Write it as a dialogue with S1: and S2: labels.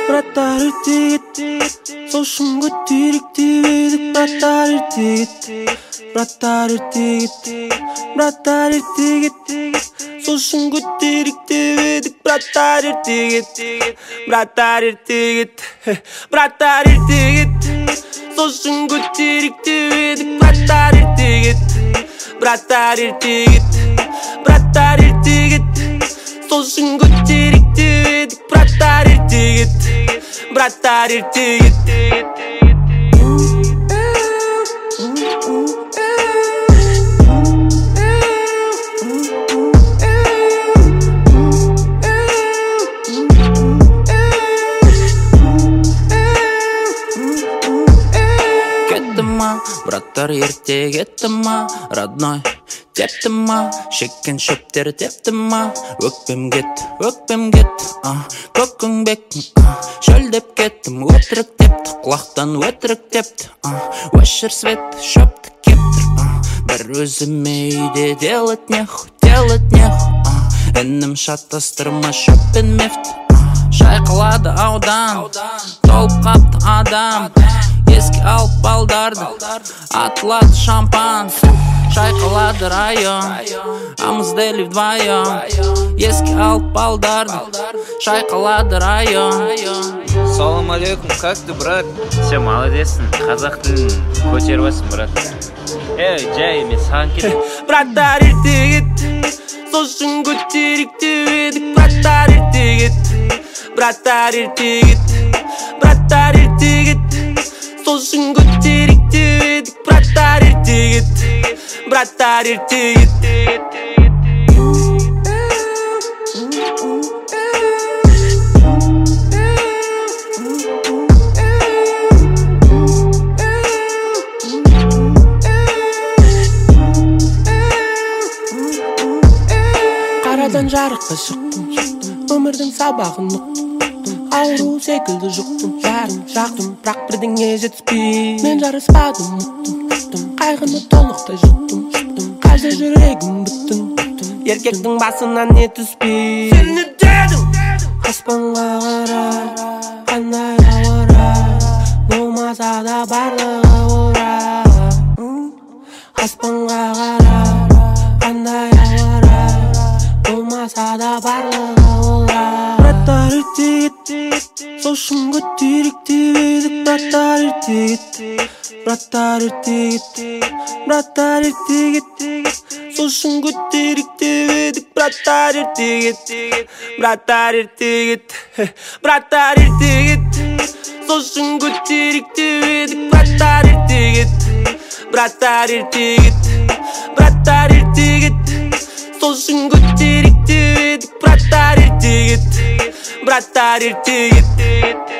S1: Братар ертегет Сошын көтеректеп едік Братар ертегет Братар ертегет Братар ертегет Сошын көтеректеп едік Братар ертегет Братар ертегет Братар ертегет Сошын көтеректеп едік Братар ертегет Братар ертегет Братар ертегет Сошын көтеректеп едік Братар ертегет Братар ертегет
S2: Браттар ерте кетті ма, родной, депті ма, шеккен шөптер депті ма, өкпем кет, көкіңбек, шөлдеп кеттім, өтірік депті, құлақтан өтірік депті, өшір свет, шөпті кептір, бір өзіме үйде делать неху, інім шатастырма шөппен мефті, шайқылады аудан, толып қапты адам, еске алып балдарды, атылады шампан, шайқалады район, амыздели вдвоем, еске алып балдарды, шайқалады район.
S3: Салам алейкум, как ты, брат? Все, молодецсің, қазақ тілін көтеріп алсың, брат. Жай емес, саған кетіп.
S1: Братар ертегет, сошын көтеректеп едік, братар ертегет, братар ертегет, братар ертегет. Сошын көтеректеп едік Братар ертегет Братар ертегет Қарадан жарыққа шықтым Өмірдің сабағын ұқтым Ауру секілді жұқтым Жарым жақтым, бірақ бірдеңе жетіспей Мен жарыспадым, ұқтым Қайғыны толықтай жұттым Қайда жүрегім бүттім Еркектің басынан не түспей Сен не дедің? Аспанға қара, қандай ауыра Болмаса да барлығы ора Аспанға қара, қандай ауыра Болмаса да барлығы ора Братар ертегет Сошын көтеректеп едік Братар ертегет Братар ертегет Братар ертегет Сошын көтеректеп едік Братар ертегет Братар ертегет Братар ертегет Сошын көтеректеп едік Братар ертегет Братар ертегет Братар ертегет Сошын көтеректеп едік Братар ертегет Братар ертегет